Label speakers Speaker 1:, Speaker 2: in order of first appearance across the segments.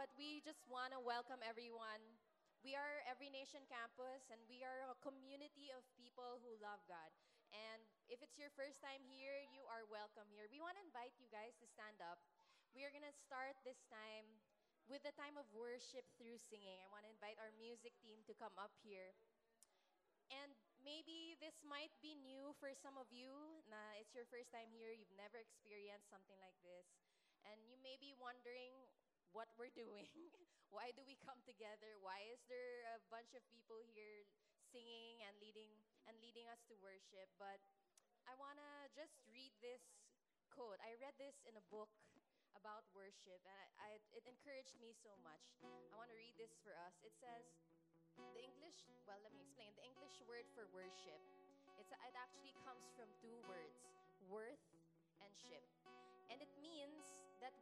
Speaker 1: but we just want to welcome everyone. We are Every Nation Campus, and we are a community of people who love God. And if it's your first time here, you are welcome here. We want to invite you guys to stand up. We are going to start this time with a time of worship through singing. I want to invite our music team to come up here. And maybe this might be new for some of you. It's your first time here. You've never experienced something like this. And you may be wondering what we're doing. Why do we come together? Why is there a bunch of people here singing and leading us to worship? But I want to just read this quote. I read this in a book about worship, and it encouraged me so much. I want to read this for us. It says, let me explain. The English word for worship, it actually comes from two words, worth and ship. And it means that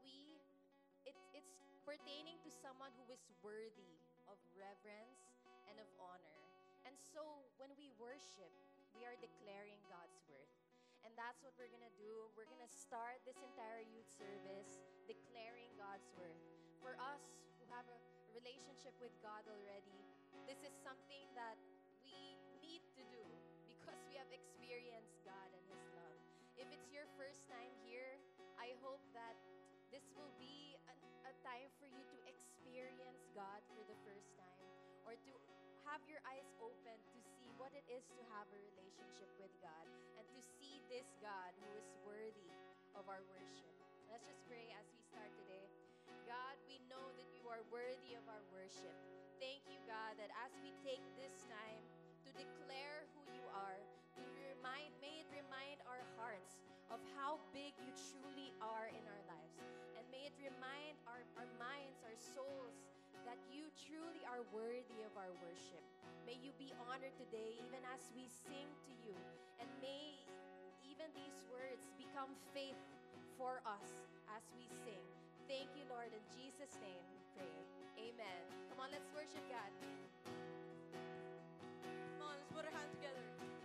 Speaker 1: it's pertaining to someone who is worthy of reverence and of honor. And so when we worship, we are declaring God's worth. And that's what we're going to do. We're going to start this entire youth service declaring God's worth. For us who have a relationship with God already, this is something that we need to do because we have experienced God and His love. If it's your first time here, I hope that this will be a time for you to experience God for the first time, or to have your eyes open to see what it is to have a relationship with God and to see this God who is worthy of our worship. Let's just pray as we start today. God, we know that you are worthy of our worship. Thank you, God, that as we take this time to declare who you are, may it remind our hearts of how big you truly are in our lives. And may it remind our minds, our souls, that you truly are worthy of our worship. May you be honored today, even as we sing to you. And may even these words become faith for us as we sing. Thank you, Lord. In Jesus' name we pray. Amen. Come on, let's worship God.
Speaker 2: Come on, let's put our hands together.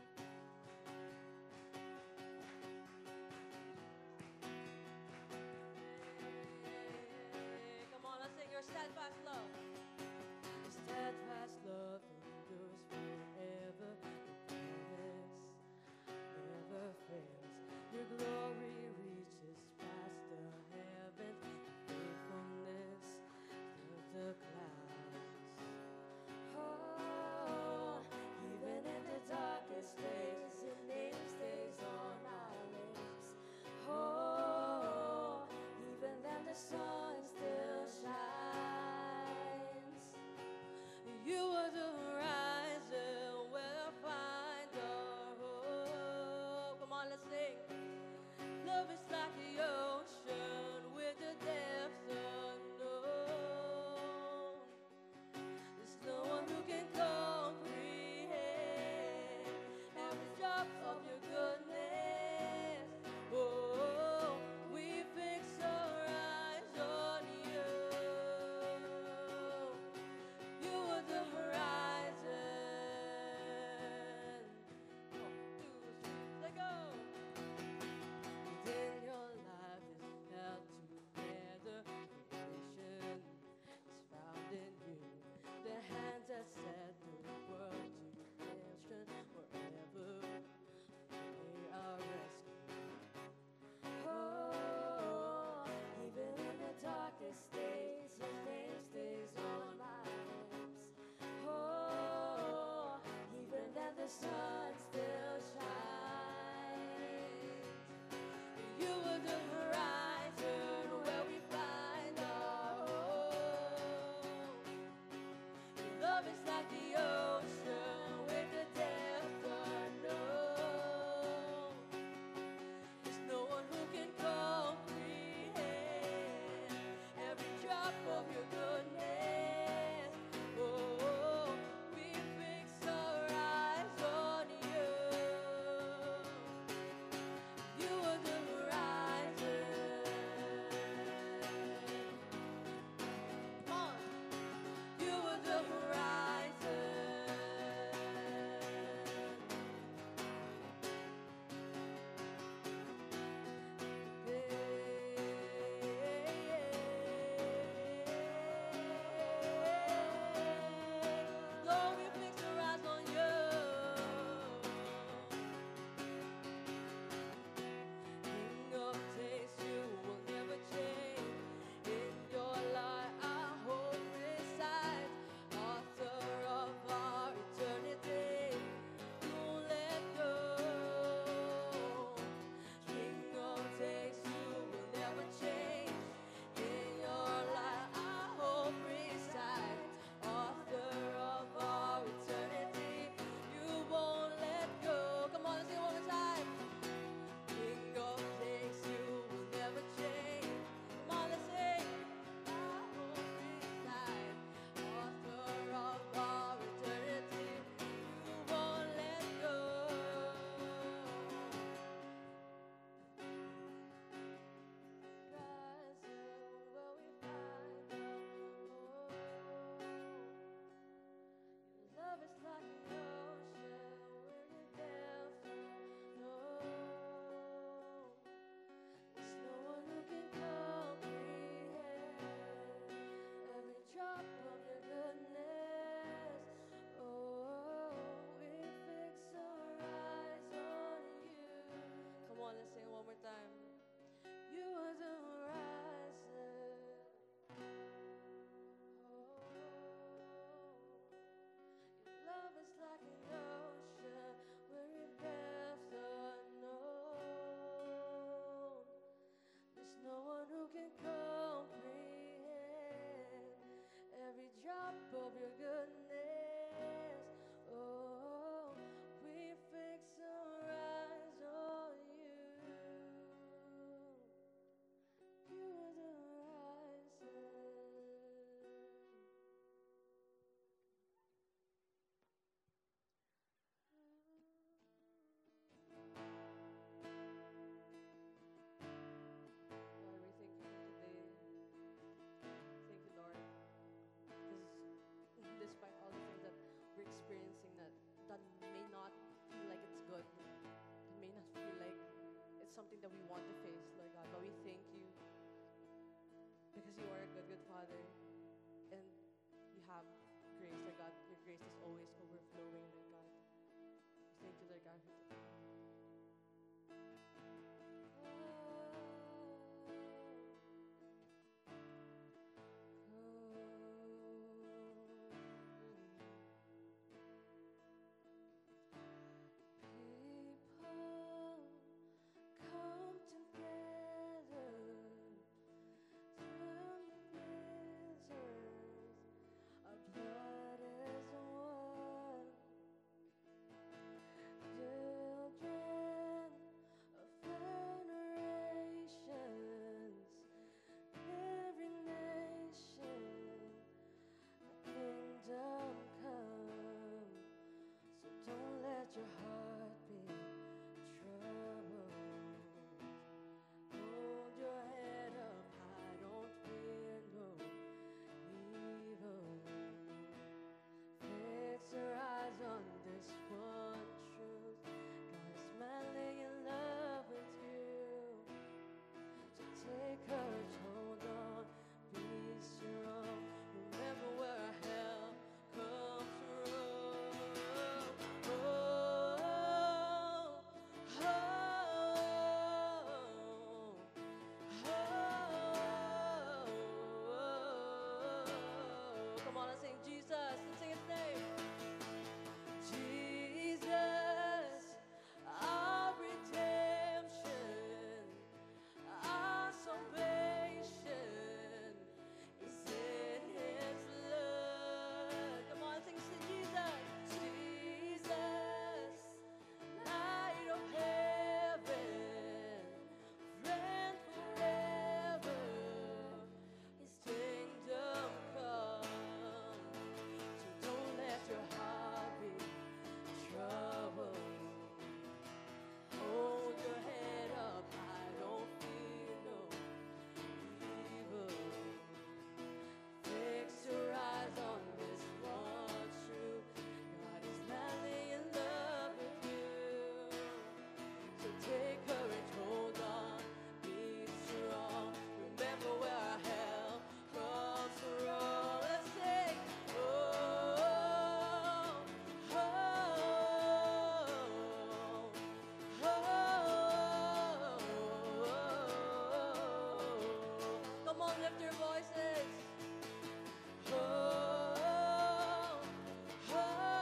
Speaker 2: Come on, let's sing your steadfast love. Your steadfast love endures forever. Your promise never fails. Your glory reaches past the heavens. Faithfulness fills the clouds. Oh, even in the dark something that we want to face, Lord God. But we thank you because you are a good, good Father. And you have grace, Lord God. Your grace is always overflowing, Lord God. Thank you, Lord God, for today. Your heart be troubled. Hold your head up high, don't fear no evil. Fix your eyes on this one truth. God is madly in love with you. So take courage, hold on, be strong. Remember where our help comes from. Come on and sing Jesus. Let's sing his name. Jesus, our redemption, our salvation is in his blood. Come on, sing Jesus. Jesus, light of heaven, friend forever, his kingdom come. So don't let your heart be troubled. Hold your head up high, don't fear no evil. Fix your eyes on this one truth. God is madly in love with you. So take courage, hold on, be strong. Remember where our help comes from. Let's sing. Oh, oh, oh, oh. Come on, lift your voices. Oh, oh,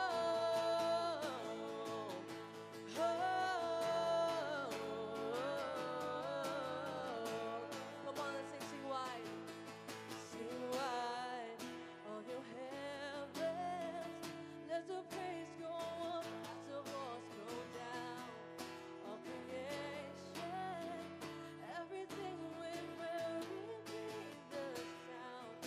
Speaker 2: come on, let's sing wide. Sing wide on your heavens. Let the praise go up as the walls go down. All creation, everything will be the sound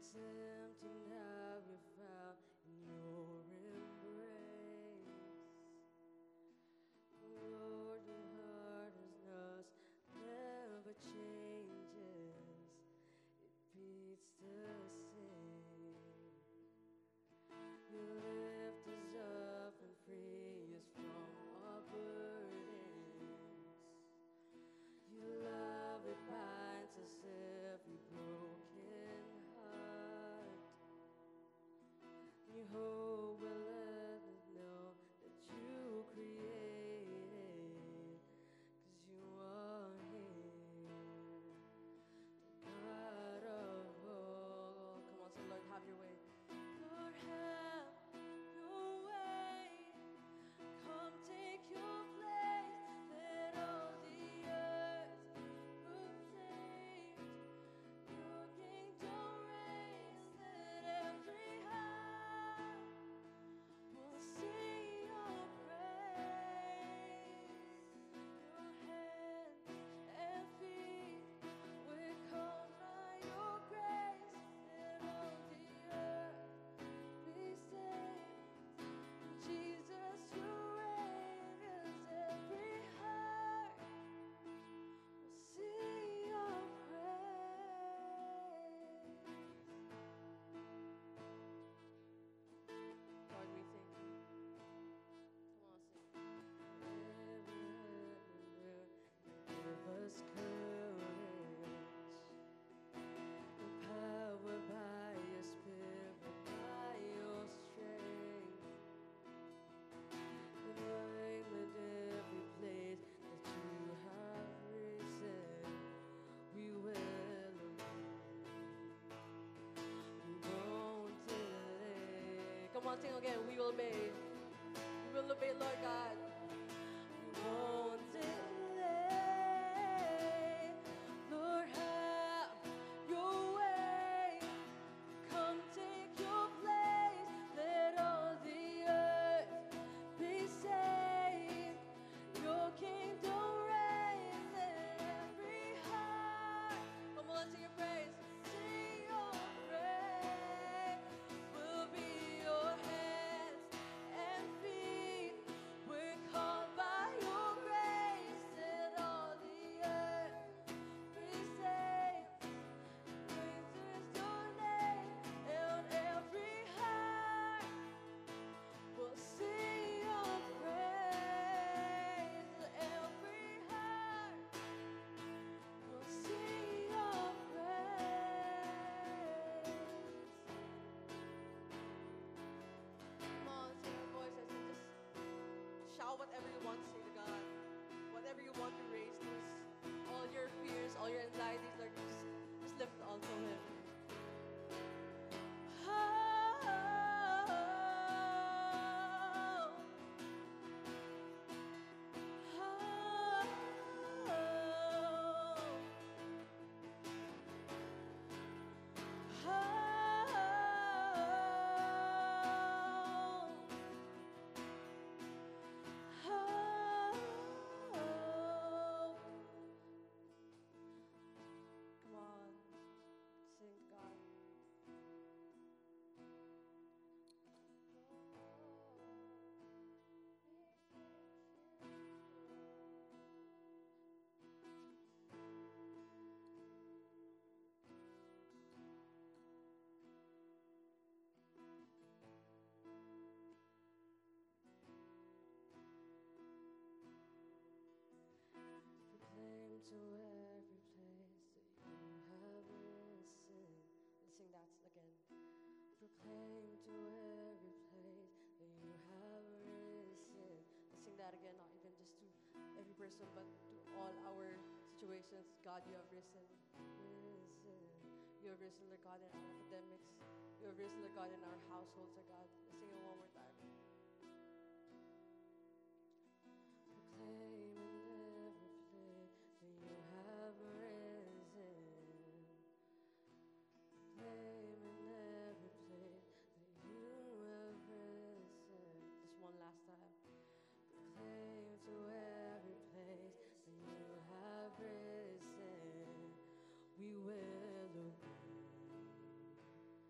Speaker 2: Once empty, now we're found in your embrace. Lord, your heart is us, never changes. It beats the same. You lift us up and free us from our burdens. Your love, it binds us every broken heart. Your hope will let us know that you created, 'cause you are here, the God of all. Come on, say, Lord, have your way. Lord, have your way. Come take your place. Let all the earth proclaim your kingdom reigns. Let every heart will sing your praise. Your hands and feet we're called by your grace. Let all the earth be saved. Jesus, you reign, 'cause every heart will sing your praise. Lord, we thank you. Come on, sing. Give us courage, empowered by your spirit, by your strength. And knowing that every place that you have risen, we will obey. We won't delay. Come on, sing again. We will obey. We will obey, Lord God. We won't delay. Lord, have your way. Come take your place. Let all the earth be saved. Your kingdom reigns. Let every heart, come on, let's sing your praise. Sing your praise. We'll be your hands and feet. We're called by your grace. Let all the earth be saved. Praise is your name, and every heart will sing your praise. Every heart will sing your praise. Come on, sing your voices and just shout whatever you want to say to God, whatever you want to raise to us. All your fears, all your anxieties, Lord, just lift it all to Him. Come on, sing to God. Proclaim to every place that you have risen. Let's sing that again. Proclaim to every place that you have risen. Let's sing that again, not even just to every person, but to all our situations. God, you have risen. Risen. You have risen, Lord God, in our academics. You have risen, Lord God, in our households, Lord God. Let's sing it one more time. Proclaim in every place that you have risen. Proclaim in every place that you have risen. Just one last time. Proclaim to every place that you have risen. We will obey.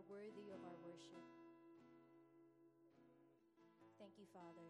Speaker 1: are worthy of our worship. Thank you, Father.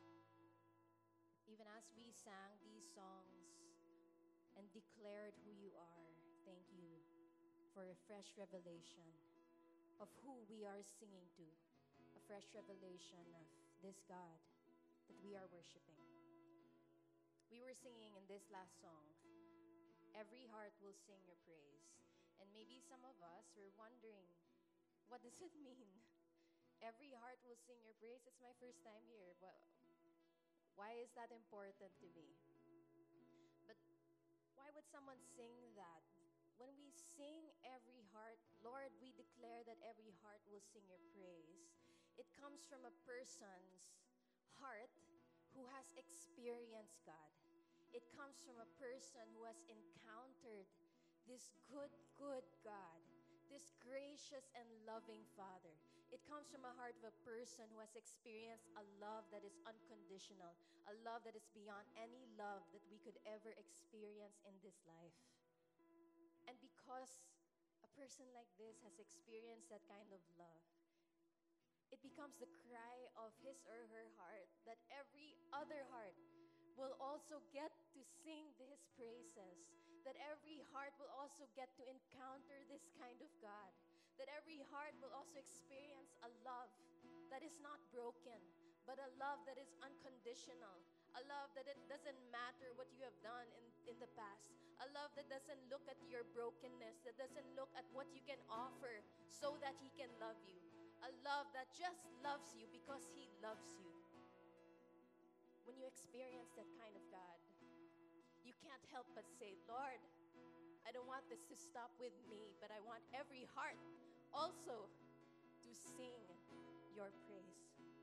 Speaker 1: Even as we sang these songs and declared who you are, thank you for a fresh revelation of who we are singing to, a fresh revelation of this God that we are worshiping. We were singing in this last song, every heart will sing your praise. And maybe some of us were wondering, what does it mean? Every heart will sing your praise. It's my first time here. Why is that important to me? But why would someone sing that? When we sing every heart, Lord, we declare that every heart will sing your praise. It comes from a person's heart who has experienced God. It comes from a person who has encountered this good God, this gracious and loving Father. It comes from a heart of a person who has experienced a love that is unconditional, a love that is beyond any love that we could ever experience in this life. And because a person like this has experienced that kind of love, it becomes the cry of his or her heart that every other heart will also get to sing his praises, that every heart will also get to encounter this kind of God, that every heart will also experience a love that is not broken, but a love that is unconditional, a love that it doesn't matter what you have done in the past, a love that doesn't look at your brokenness, that doesn't look at what you can offer so that he can love you, a love that just loves you because he loves you. When you experience that kind of God, you can't help but say, Lord, I don't want this to stop with me, but I want every heart also to sing your praise.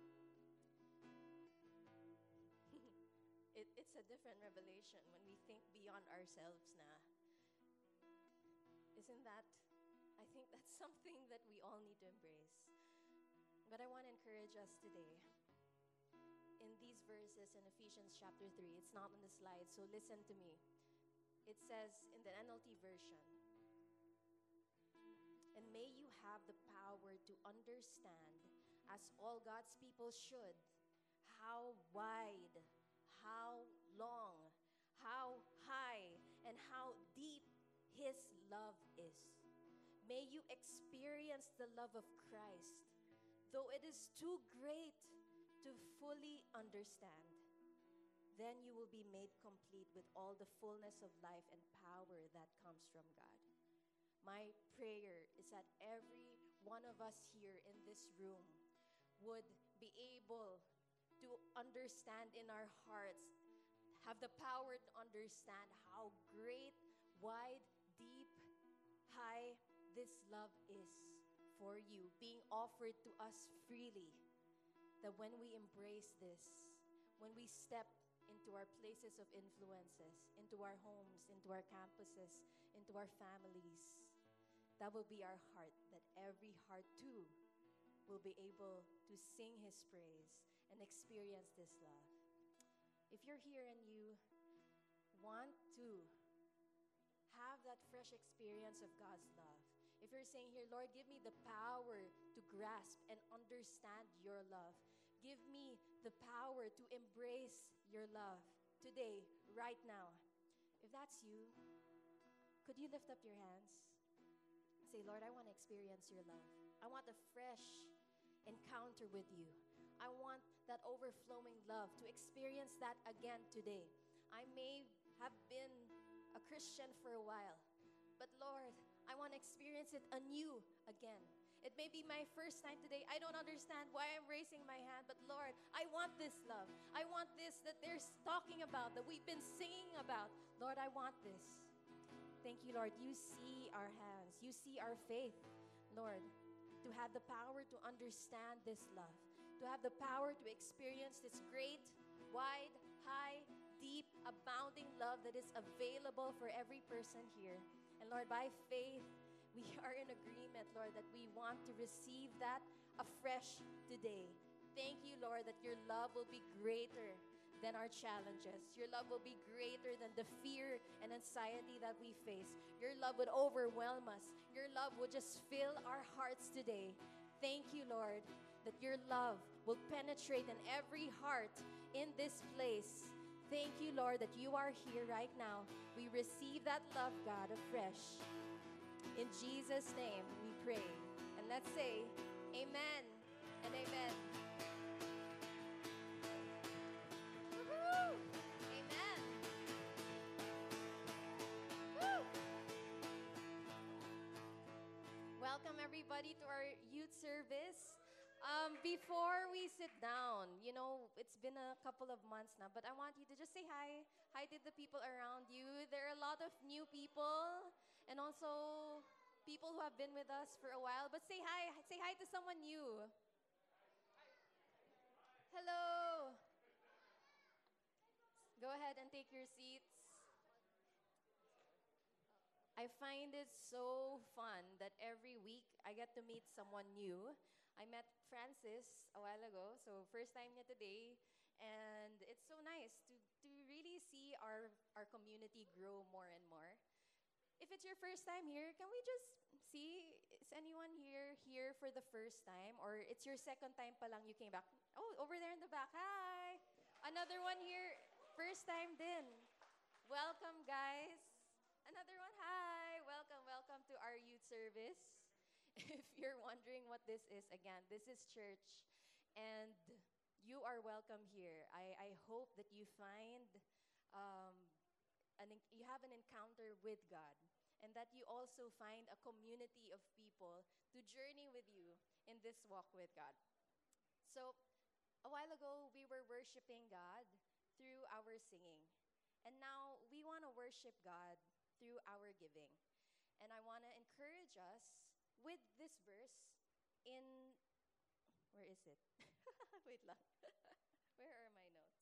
Speaker 1: It's a different revelation when we think beyond ourselves na. Isn't that? I think that's something that we all need to embrace. But I want to encourage us today. In these verses in Ephesians chapter 3, it's not on the slide, so listen to me. It says in the NLT version, and may you have the power to understand, as all God's people should, how wide, how long, how high, and how deep his love is. May you experience the love of Christ, though it is too great to fully understand. Then you will be made complete with all the fullness of life and power that comes from God. My prayer is that every one of us here in this room would be able to understand in our hearts, have the power to understand how great, wide, deep, high this love is for you, being offered to us freely. That when we embrace this, when we step into our places of influences, into our homes, into our campuses, into our families, that will be our heart, that every heart too will be able to sing his praise and experience this love. If you're here and you want to have that fresh experience of God's love, if you're saying here, Lord, give me the power to grasp and understand your love. Give me the power to embrace your love today, right now. If that's you, could you lift up your hands? Say, Lord, I want to experience your love. I want a fresh encounter with you. I want that overflowing love, to experience that again today. I may have been a Christian for a while, but Lord, I want to experience it anew again. It may be my first time today. I don't understand why I'm raising my hand, but Lord, I want this love. I want this that they're talking about, that we've been singing about. Lord, I want this. Thank you, Lord. You see our hands. You see our faith, Lord, to have the power to understand this love, to have the power to experience this great, wide, high, deep, abounding love that is available for every person here. And Lord, by faith, we are in agreement, Lord, that we want to receive that afresh today. Thank you, Lord, that your love will be greater, than our challenges. Your love will be greater than the fear and anxiety that we face. Your love would overwhelm us. Your love would just fill our hearts today. Thank you, Lord, that your love will penetrate in every heart in this place. Thank you, Lord, that you are here right now. We receive that love, God, afresh. In Jesus' name we pray. And let's say, Amen and Amen. Woohoo! Amen. Woo! Welcome everybody to our youth service. Before we sit down, it's been a couple of months now, but I want you to just say hi. Hi to the people around you. There are a lot of new people and also people who have been with us for a while, but say hi. Say hi to someone new. Hello. Go ahead and take your seats. I find it so fun that every week I get to meet someone new. I met Francis a while ago, so first time niya today, and it's so nice to really see our community grow more and more. If it's your first time here, can we just see, is anyone here for the first time, or it's your second time pa lang you came back? Oh, over there in the back. Hi. Another one here, first time din. Welcome, guys. Another one, hi. Welcome, welcome to our youth service. If you're wondering what this is, again, this is church. And you are welcome here. I hope that you find, um, you have an encounter with God. And that you also find a community of people to journey with you in this walk with God. So, a while ago, we were worshiping God through our singing. And now we want to worship God through our giving. And I want to encourage us with this verse in, where is it? Wait lang. Where are my notes?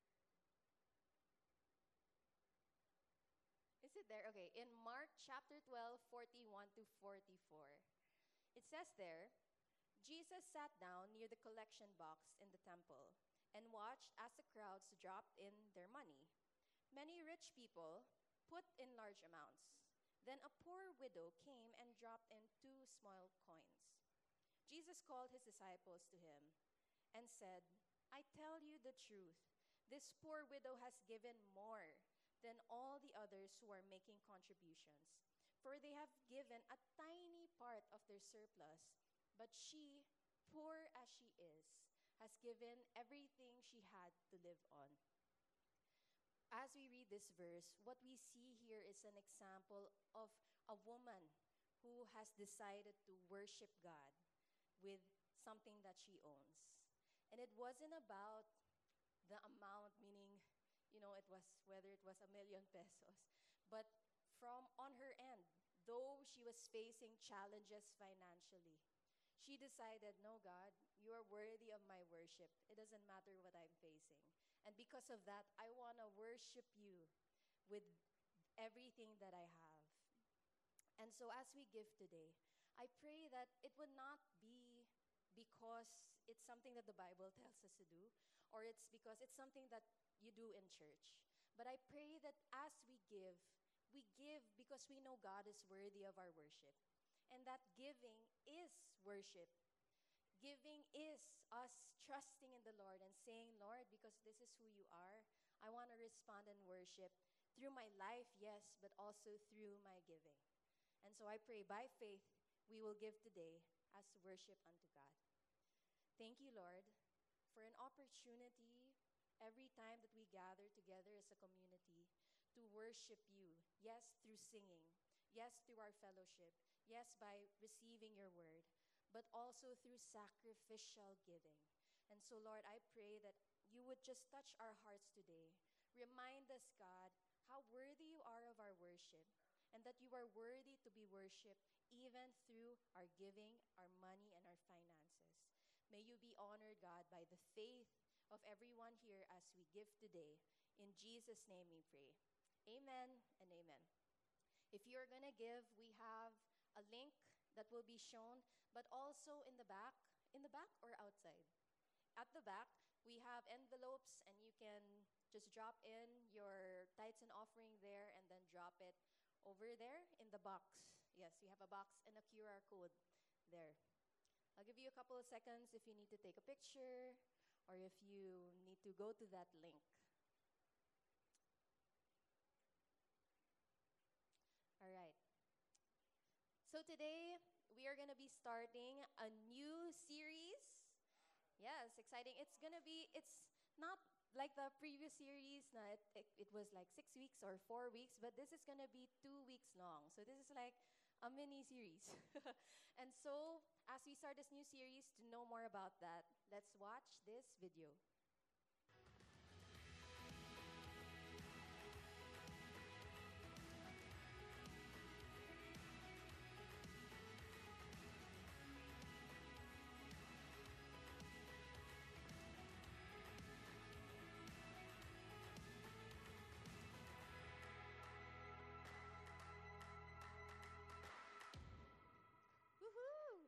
Speaker 1: Is it there? Okay, in Mark chapter 12, 41 to 44. It says there, Jesus sat down near the collection box in the temple and watched as the crowds dropped in their money. Many rich people put in large amounts. Then a poor widow came and dropped in 2 small coins. Jesus called his disciples to him and said, I tell you the truth, this poor widow has given more than all the others who are making contributions. For they have given a tiny part of their surplus, but she, poor as she is, has given everything she had to live on. As we read this verse, what we see here is an example of a woman who has decided to worship God with something that she owns. And it wasn't about the amount, meaning, it was whether it was 1,000,000 pesos. But from on her end, though she was facing challenges financially, she decided, no, God, you are worthy of my worship. It doesn't matter what I'm facing. And because of that, I want to worship you with everything that I have. And so as we give today, I pray that it would not be because it's something that the Bible tells us to do, or it's because it's something that you do in church. But I pray that as we give because we know God is worthy of our worship. And that giving is worship. Giving is us trusting in the Lord and saying, Lord, because this is who you are, I want to respond and worship through my life, yes, but also through my giving. And so I pray by faith, we will give today as worship unto God. Thank you, Lord, for an opportunity every time that we gather together as a community to worship you. Yes, through singing. Yes, through our fellowship. Yes, by receiving your word, but also through sacrificial giving. And so, Lord, I pray that you would just touch our hearts today. Remind us, God, how worthy you are of our worship, and that you are worthy to be worshiped even through our giving, our money, and our finances. May you be honored, God, by the faith of everyone here as we give today. In Jesus' name we pray. Amen and amen. If you're going to give, we have a link that will be shown, but also in the back or outside? At the back, We have envelopes, and you can just drop in your tithes and offering there and then drop it over there in the box. Yes, we have a box and a QR code there. I'll give you a couple of seconds if you need to take a picture or if you need to go to that link. All right. So today we are going to be starting a new series. Yes, exciting. It's not like the previous series. Na it was like 6 weeks or 4 weeks, but this is going to be 2 weeks long. So this is like a mini series. And so as we start this new series, to know more about that, let's watch this video. Woohoo!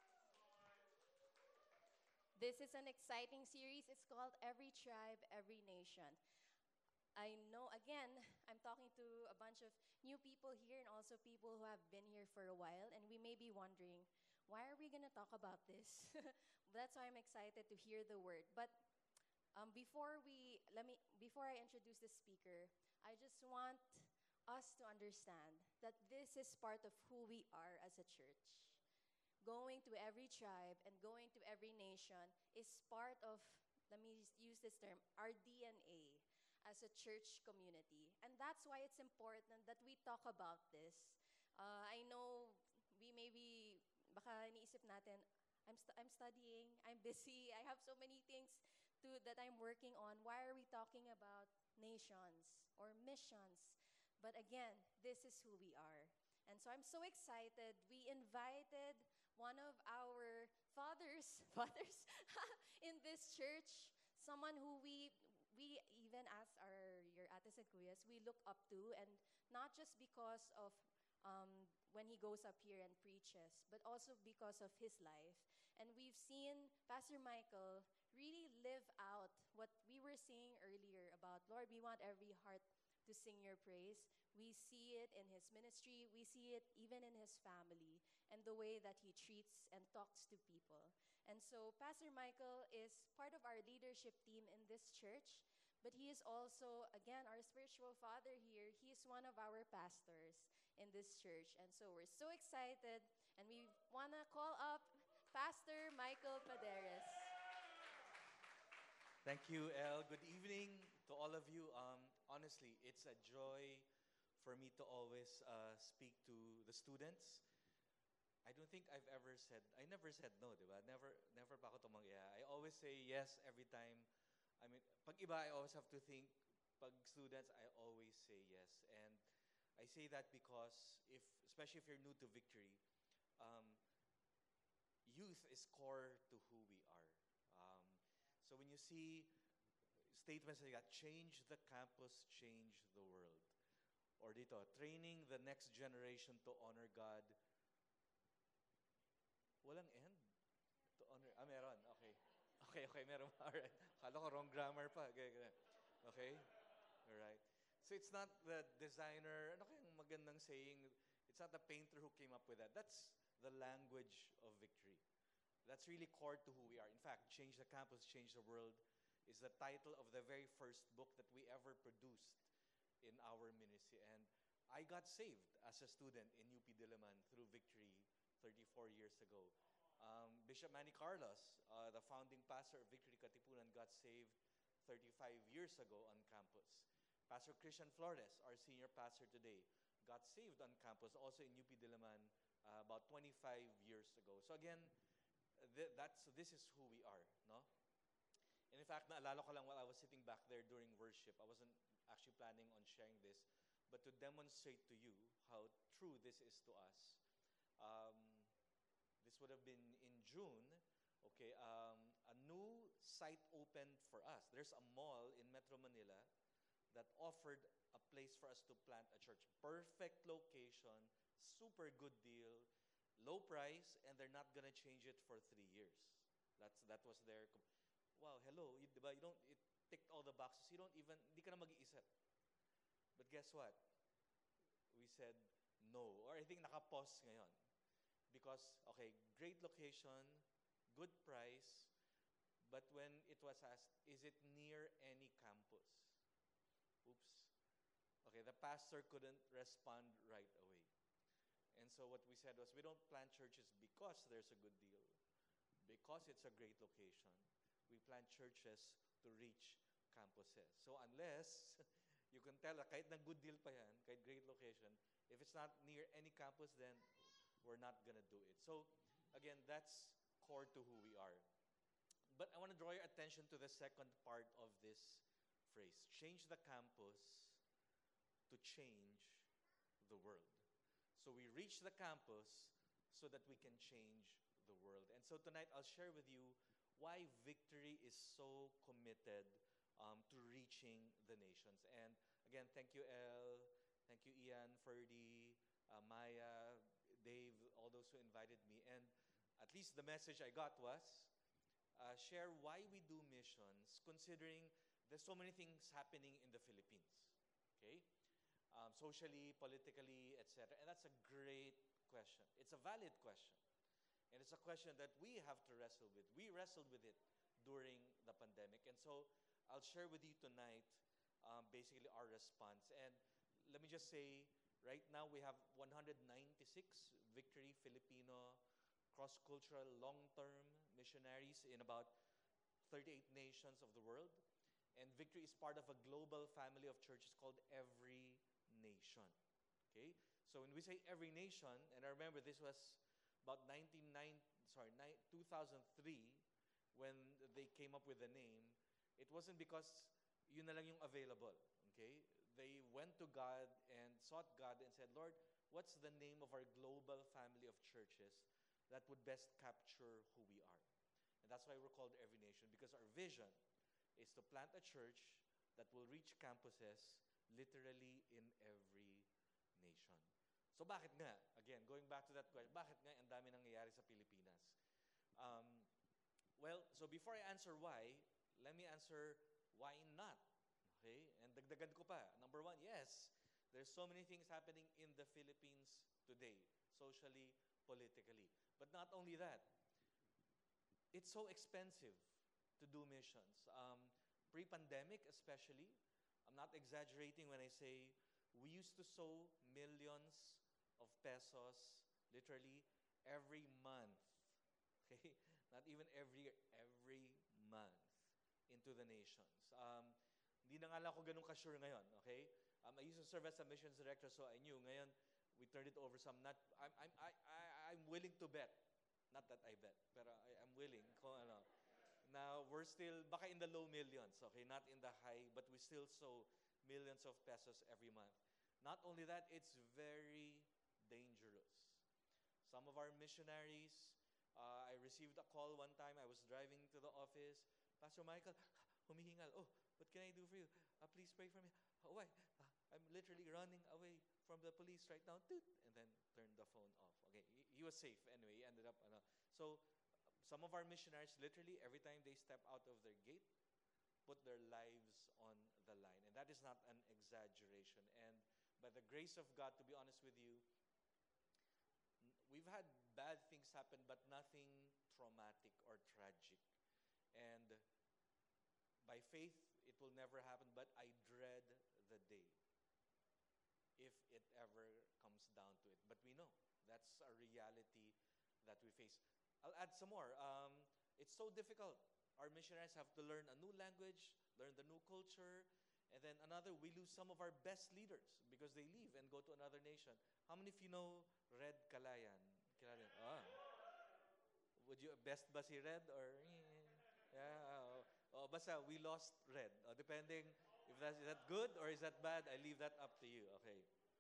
Speaker 1: This is an exciting series. It's called Every Tribe, Every Nation. I know, again, I'm talking to a bunch of new people here and also people who have been here for a while, and we may be wondering, why are we going to talk about this? That's why I'm excited to hear the word. But before I introduce the speaker, I just want us to understand that this is part of who we are as a church. Going to every tribe and going to every nation is part of, let me use this term, our DNA as a church community. And that's why it's important that we talk about this. I know we maybe, baka iniisip natin, I'm studying, I'm busy, I have so many things that I'm working on. Why are we talking about nations or missions? But again, this is who we are. And so I'm so excited. We invited one of our fathers, fathers in this church, someone who we even as your ates and kuyas, we look up to, and not just because of when he goes up here and preaches, but also because of his life. And we've seen Pastor Michael really live out what we were saying earlier about, Lord, we want every heart to sing your praise. We see it in his ministry. We see it even in his family and the way that he treats and talks to people. And so Pastor Michael is part of our leadership team in this church, but he is also, again, our spiritual father here. He is one of our pastors in this church. And so we're so excited, and we want to call up Pastor Michael Paderes.
Speaker 3: Thank you, El. Good evening to all of you. Honestly, it's a joy for me to always speak to the students. I don't think I never said no, di ba? Never pa ako tumanggi. I always say yes every time. I mean, pag iba, I always have to think. Pag students, I always say yes. And I say that because, especially if you're new to Victory, um, youth is core to who we are. So when you see statements like that, change the campus, change the world. Or dito, training the next generation to honor God. Walang end. To honor, meron. Okay. Okay, meron. Alright. Kala ko wrong grammar pa. Okay? Alright. So it's not the designer, ano kayang magandang saying? It's not the painter who came up with that. That's the language of Victory. That's really core to who we are. In fact, Change the Campus, Change the World is the title of the very first book that we ever produced in our ministry. And I got saved as a student in UP Diliman through Victory 34 years ago. Bishop Manny Carlos, the founding pastor of Victory Katipunan, got saved 35 years ago on campus. Pastor Christian Flores, our senior pastor today, got saved on campus also in UP Diliman about 25 years ago. So again, this is who we are, no? And in fact, naalala ko lang while I was sitting back there during worship, I wasn't actually planning on sharing this, but to demonstrate to you how true this is to us. This would have been in June, okay, a new site opened for us. There's a mall in Metro Manila that offered a place for us to plant a church. Perfect location, super good deal, low price, and they're not gonna change it for 3 years. That was their. Wow, hello, di ba? you don't, it ticked all the boxes. You don't even, hindi ka na mag-iisip. But guess what? We said no. Or I think naka-pause ngayon. Because, okay, great location, good price, but when it was asked, is it near any campus? Oops. Okay, the pastor couldn't respond right away. And so what we said was, we don't plant churches because there's a good deal, because it's a great location. We plant churches to reach campuses. So unless you can tell, kahit na good deal pa yan, kahit great location, if it's not near any campus, then we're not gonna do it. So again, that's core to who we are. But I want to draw your attention to the second part of this phrase. Change the campus to change the world. So we reach the campus so that we can change the world. And so tonight I'll share with you why Victory is so committed to reaching the nations. And again, thank you, El. Thank you, Ian, Ferdy, Maya, Dave, all those who invited me. And at least the message I got was, share why we do missions, considering there's so many things happening in the Philippines. Okay? Socially, politically, etc. And that's a great question. It's a valid question. And it's a question that we have to wrestle with. We wrestled with it during the pandemic. And so I'll share with you tonight basically our response. And let me just say, right now we have 196 Victory Filipino cross-cultural long-term missionaries in about 38 nations of the world. And Victory is part of a global family of churches called Every Nation. Okay? So when we say Every Nation, and I remember this was about 2003 when they came up with the name, it wasn't because yun na lang yung available. Okay? They went to God and sought God and said, Lord, what's the name of our global family of churches that would best capture who we are? And that's why we're called Every Nation, because our vision is to plant a church that will reach campuses literally in every nation. So bakit nga? Again, going back to that question, bakit nga ang dami nangyayari sa Pilipinas? Well, so before I answer why, let me answer why not. Okay? And dagdagan ko pa. Number one, yes, there's so many things happening in the Philippines today, socially, politically. But not only that, it's so expensive to do missions. Pre-pandemic especially, I'm not exaggerating when I say we used to sow millions of pesos literally every month. Okay? Not even every year, every month into the nations. Hindi na nga lang ako ganun ka-sure ngayon, okay? I used to serve as a missions director, so I knew. Ngayon, we turned it over some. I'm willing to bet. Not that I bet, pero I'm willing. Kung ano. Now, we're still, baka in the low millions, okay? Not in the high, but we still sow millions of pesos every month. Not only that, it's very dangerous. Some of our missionaries, I received a call one time. I was driving to the office. Pastor Michael, humihingal. Oh, what can I do for you? Please pray for me. Oh, why? I'm literally running away from the police right now. Toot, and then turned the phone off. Okay, he was safe anyway. He ended up, so some of our missionaries, literally every time they step out of their gate, put their lives on the line. And that is not an exaggeration. And by the grace of God, to be honest with you, we've had bad things happen, but nothing traumatic or tragic. And by faith, it will never happen, but I dread the day if it ever comes down to it. But we know that's a reality that we face. I'll add some more. It's so difficult. Our missionaries have to learn a new language, learn the new culture, and then another, we lose some of our best leaders because they leave and go to another nation. How many of you know Red Calayan? Would you, best ba si Red or, yeah, basta we lost Red. Depending if is that good or is that bad, I leave that up to you, okay?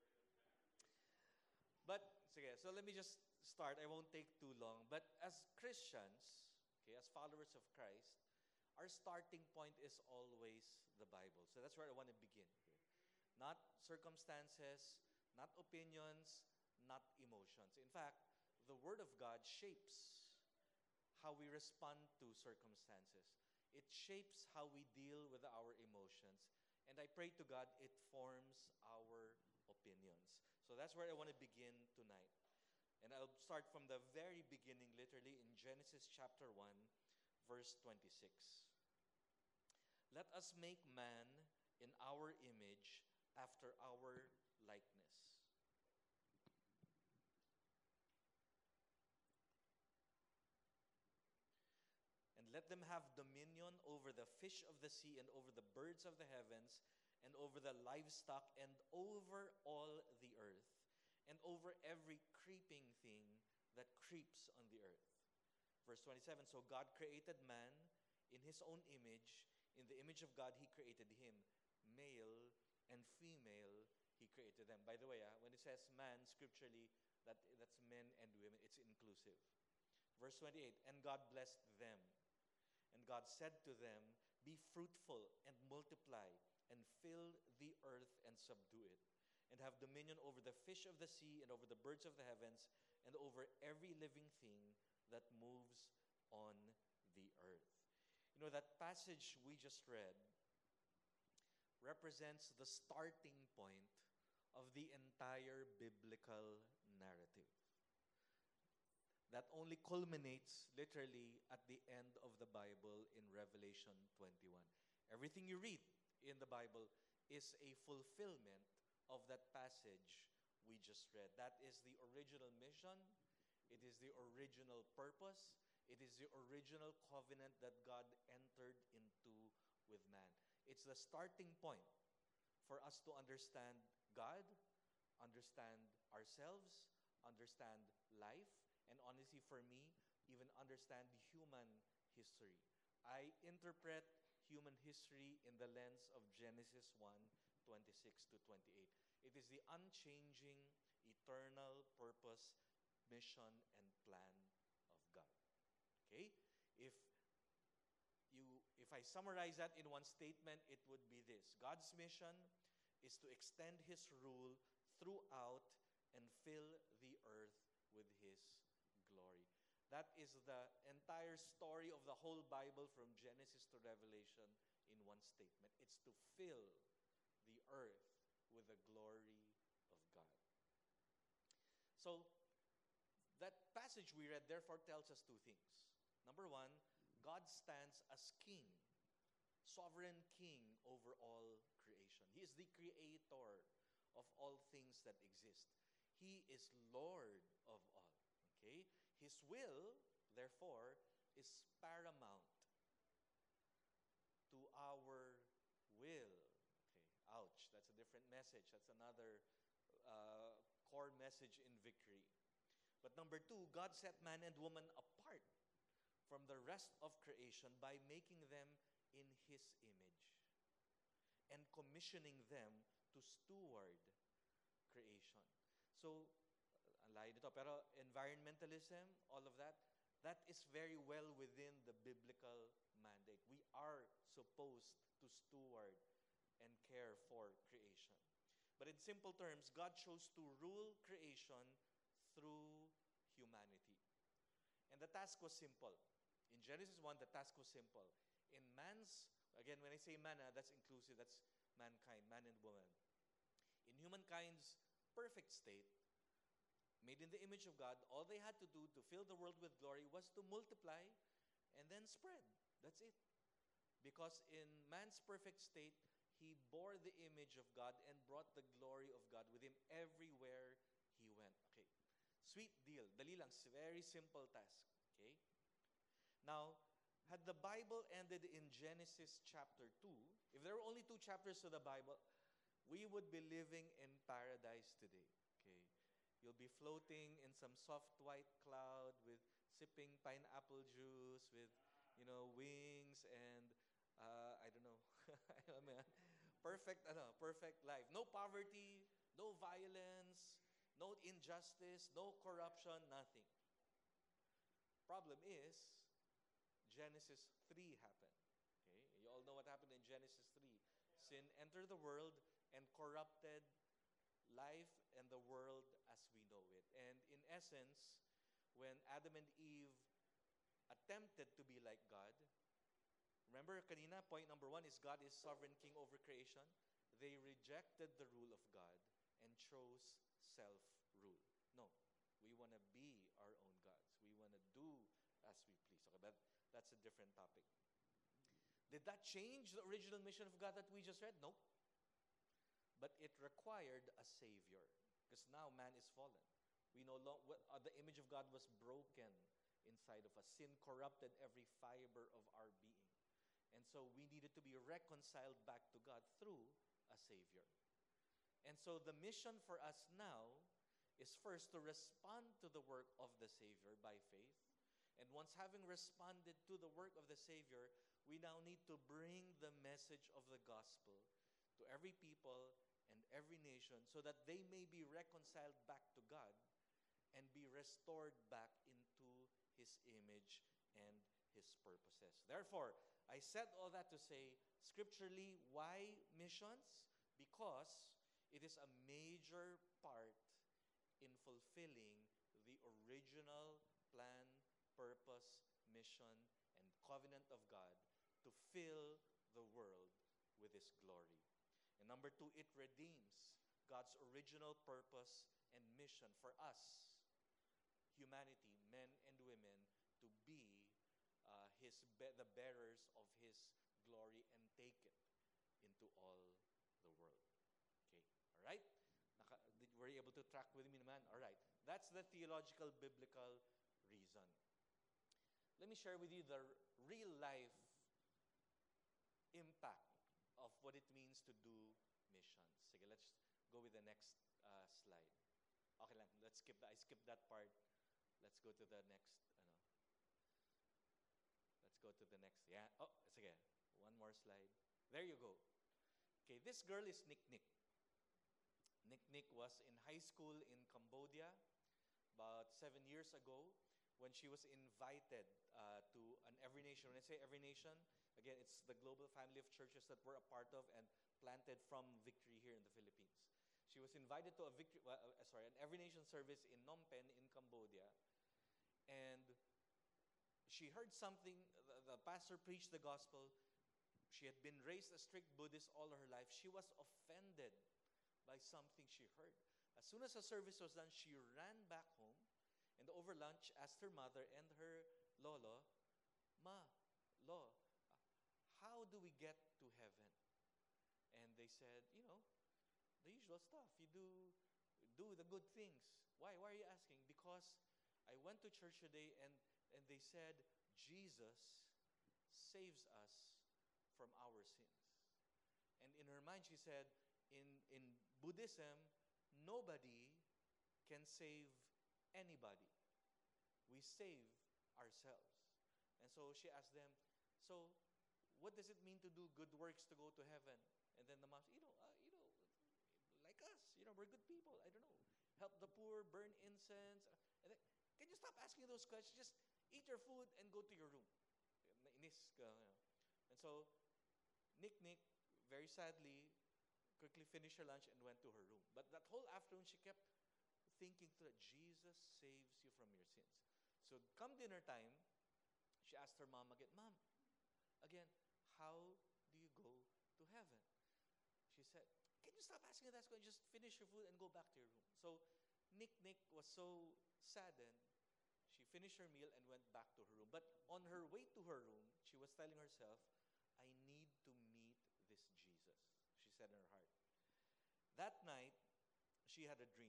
Speaker 3: But, sige, so let me just start. I won't take too long. But as Christians, okay, as followers of Christ, our starting point is always the Bible. So that's where I want to begin. Okay? Not circumstances, not opinions, not emotions. In fact, the Word of God shapes how we respond to circumstances. It shapes how we deal with our emotions. And I pray to God it forms our opinions. So that's where I want to begin tonight. And I'll start from the very beginning, literally in Genesis chapter 1, verse 26. Let us make man in our image after our likeness. And let them have dominion over the fish of the sea and over the birds of the heavens and over the livestock and over all the earth and over every creeping thing that creeps on the earth. Verse 27, so God created man in his own image. In the image of God, he created him. Male and female, he created them. By the way, when it says man, scripturally, that's men and women. It's inclusive. Verse 28, and God blessed them. And God said to them, be fruitful and multiply and fill the earth and subdue it, and have dominion over the fish of the sea and over the birds of the heavens and over every living thing that moves on the earth. You know, that passage we just read represents the starting point of the entire biblical narrative. That only culminates literally at the end of the Bible in Revelation 21. Everything you read in the Bible is a fulfillment of that passage we just read. That is the original mission. It is the original purpose. It is the original covenant that God entered into with man. It's the starting point for us to understand God, understand ourselves, understand life, and honestly for me, even understand human history. I interpret human history in the lens of Genesis 1:26 to 28. It is the unchanging, eternal purpose, mission, and plan of God. Okay? If I summarize that in one statement, it would be this. God's mission is to extend his rule throughout and fill the earth with his glory. That is the entire story of the whole Bible from Genesis to Revelation in one statement. It's to fill the earth with the glory of God. So, that passage we read therefore tells us two things. Number one, God stands as king, sovereign king over all creation. He is the creator of all things that exist. He is Lord of all. Okay? His will, therefore, is paramount to our will. Okay, ouch, that's a different message. That's another core message in victory. But number two, God set man and woman apart from the rest of creation by making them in his image and commissioning them to steward creation. So, ang layo nito, pero environmentalism, all of that, that is very well within the biblical mandate. We are supposed to steward and care for creation. But in simple terms, God chose to rule creation through humanity. And the task was simple. In Genesis 1, the task was simple. In man's, again, when I say man, that's inclusive, that's mankind, man and woman. In humankind's perfect state, made in the image of God, all they had to do to fill the world with glory was to multiply and then spread. That's it. Because in man's perfect state, he bore the image of God and brought the glory of God with him everywhere he went. Okay. Sweet deal. Dali lang. Very simple task. Okay. Now, had the Bible ended in Genesis chapter 2, if there were only 2 chapters to the Bible, we would be living in paradise today. Okay. You'll be floating in some soft white cloud with sipping pineapple juice with, wings and I don't know. Perfect life. No poverty, no violence, no injustice, no corruption, nothing. Problem is, Genesis 3 happened. Okay? You all know what happened in Genesis 3. Sin entered the world and corrupted life and the world as we know it. And in essence, when Adam and Eve attempted to be like God, Remember, kanina, point number 1 is God is sovereign king over creation. They rejected the rule of God and chose self-rule. No, we want to be our own gods. We want to do as we please. Okay, but that's a different topic. Did that change the original mission of God that we just read? Nope. But it required a savior, because now man is fallen. We no longer, the image of God was broken inside of us. Sin corrupted every fiber of our being. And so we needed to be reconciled back to God through a savior. And so the mission for us now is first to respond to the work of the Savior by faith. And once having responded to the work of the Savior, we now need to bring the message of the gospel to every people and every nation so that they may be reconciled back to God and be restored back into His image and His purposes. Therefore, I said all that to say, scripturally, why missions? Because it is a major part in fulfilling the original plan, purpose, mission, and covenant of God to fill the world with His glory. And number 2, it redeems God's original purpose and mission for us, humanity, men and women, to be the bearers of His glory and take it into all the world. Okay, all right? Were you able to track with me, man? All right. That's the theological, biblical reason. Let me share with you the real life impact of what it means to do missions. Sige, let's go with the next slide. Okay lang, let's skip that. I skipped that part. Let's go to the next. Let's go to the next. Yeah. Oh, sige. One more slide. There you go. Okay, this girl is Nick Nick. Nick Nick was in high school in Cambodia about 7 years ago when she was invited to an Every Nation. When I say Every Nation, again, it's the global family of churches that we're a part of and planted from Victory here in the Philippines. She was invited to an Every Nation service in Phnom Penh in Cambodia. And she heard something, the pastor preached the gospel. She had been raised a strict Buddhist all her life. She was offended by something she heard. As soon as the service was done, she ran back home and over lunch asked her mother and her lolo, "Ma, lo, how do we get to heaven?" And they said, the usual stuff. You do the good things. Why? Why are you asking? Because I went to church today and they said, Jesus saves us from our sins. And in her mind, she said, in Buddhism, nobody can save anybody. We save ourselves. And so she asked them, so what does it mean to do good works to go to heaven? And then the mom said, like us, we're good people. I don't know. Help the poor, burn incense. And then, can you stop asking those questions? Just eat your food and go to your room. Nainis ka, And so, Nick, very sadly, quickly finished her lunch and went to her room. But that whole afternoon, she kept thinking through that Jesus saves you from your sins. So come dinner time, she asked her mom again, "Mom, again, how do you go to heaven?" She said, "Can you stop asking that question? Just finish your food and go back to your room." So Nick was so saddened. She finished her meal and went back to her room. But on her way to her room, she was telling herself, "I need to meet this Jesus," she said in her heart. That night, she had a dream.